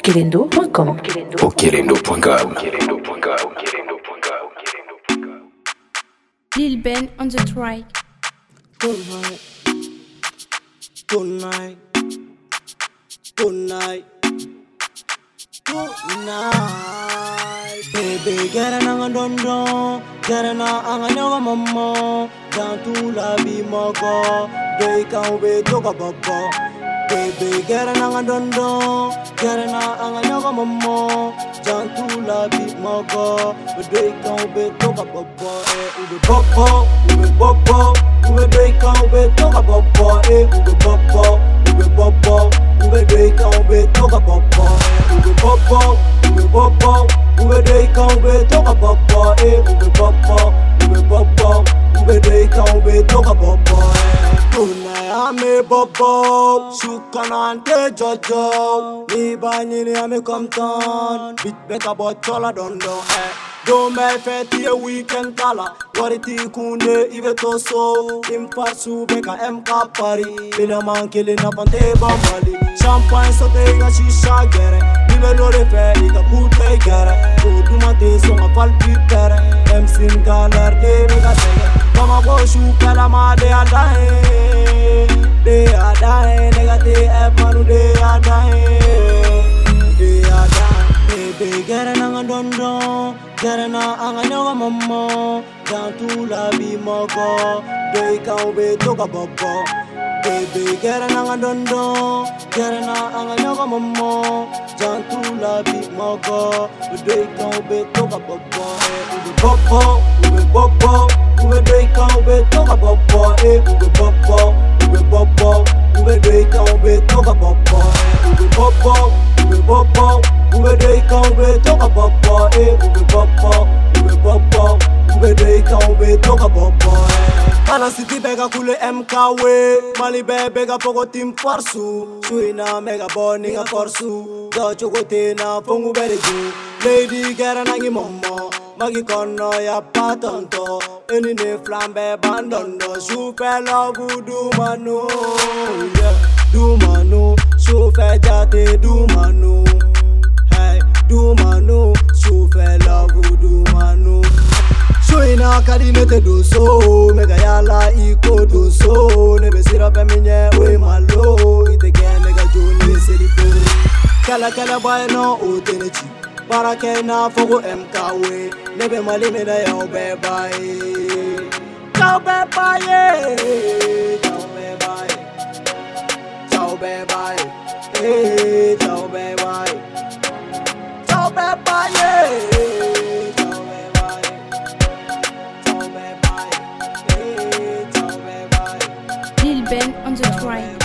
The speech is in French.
Okelendo.com. Okelendo.com. Lil Ben on the track. Good night. Good night. Good night. Good night. Baby, get an angandondo. Get an anganyoga mama. Down to la be mogo. They can't wait to go baba. Baby, get an angandondo. Get an anganyoga mama. Down to la be mogo. But they can't wait to go baba. Ube baba, ube baba. Ube they can't wait to go baba. Ube baba, ube baba. Ube they can't wait to go baba. Ube baba, ube baba. Ube they can't wait to go baba. Ube baba, ube baba. Ube they can't wait to go baba. Tonight I'm a baba. Shukanante jojo. Ni banyini I'm a compton. Bit better but chola don't know. Don't me feti a weekend kala. Wariti kunde ive toso. Imparsu beka MK pari. Bila man killing up on table mali. Champagne sote ga shisha gere. Bila lore fe ita pute gere. To do my day so ma fal pitere. MC galer de bega sege. Kama go shu kala ma de adae. De adae nega de manu de adae. De adae. Baby get an angandondo. Get an anganyoga mama. Down to la be mogo. They can't wait to go baba. Baby, get an angandondo. Get an anganyoga mama. Down to la be mogo. But they can't wait to go baba. Ube baba, ube baba. Ube they can't wait to go baba. Ube baba, ube baba. Ube they can't wait to go baba. Ube baba, ube baba. Ube they can't wait to go baba. Ube baba, ube baba. Ube they can't wait to go baba. Ana city bega kule MKW. Mali bega pogo team farsu. Suina mega boni ga korsu. Do chogote na fongu bereju. Lady get nangi mama. Magi kono ya patonto. Eni ne flambe bandondo. Super love do manu. Do manu. Super jate do manu. Hey, do manu. Super love do manu. Suina kadinete do so. Mega yala iko do so. Nebe sirape minye we malo. Ite gen nega joni seripo. Kala boy no utenechi. Barake na fogo MKW. Nebe mali mena ya ube bye. Ciao be bye. Ciao be bye. Ciao be bye. Hey, ciao be bye. Ciao be bye. Lil Ben on the track.